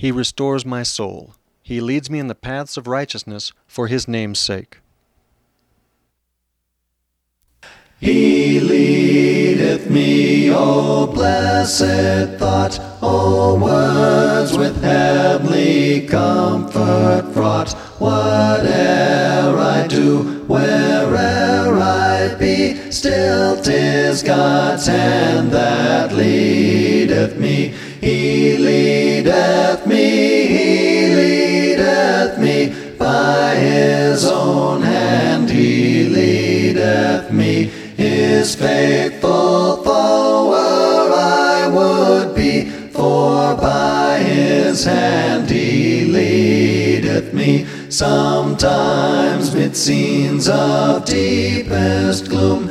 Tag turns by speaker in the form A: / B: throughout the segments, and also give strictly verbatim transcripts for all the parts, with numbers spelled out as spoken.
A: He restores my soul. He leads me in the paths of righteousness for His name's sake.
B: He leadeth me, O blessed thought, O words with heavenly comfort fraught. Whate'er I do, where'er I be, still 'tis God's hand that leadeth me. He leadeth me, He leadeth me, by His own hand He leadeth me. His faithful follower I would be, for by His hand He leadeth me. Sometimes mid scenes of deepest gloom,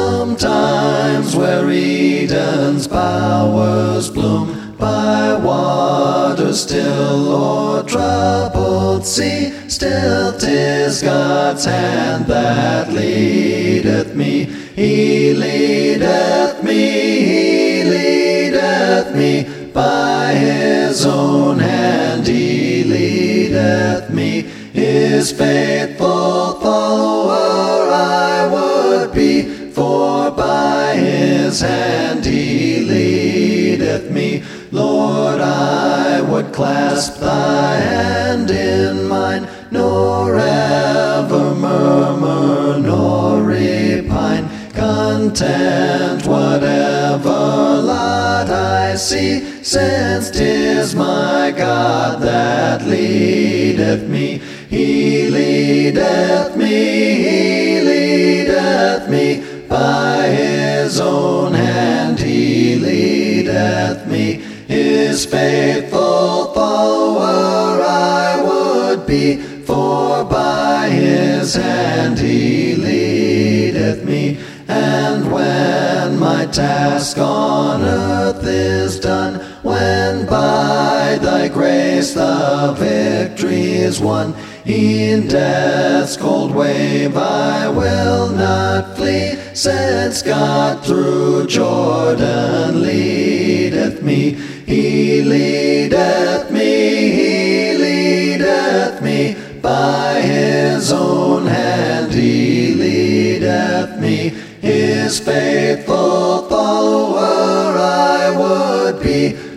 B: sometimes where Eden's bowers bloom, by waters still or troubled sea, still 'tis God's hand that leadeth me. He leadeth me, He leadeth me, by His own hand He leadeth me. His faithful follower I would be, for by His hand He leadeth me. Lord, I would clasp Thy hand in mine, nor ever murmur nor repine, content whatever lot I see, since 'tis my God that leadeth me. He leadeth me, He leadeth me, by His own hand He leadeth me. His faithful follower I would be, for by His hand He leadeth me. And when my task on earth is done, when by Thy grace the victory is won, in death's cold wave I will not flee, since God through Jordan leadeth me. He leadeth me, He leadeth me, by His own hand He leadeth me. His faithful follower I would be,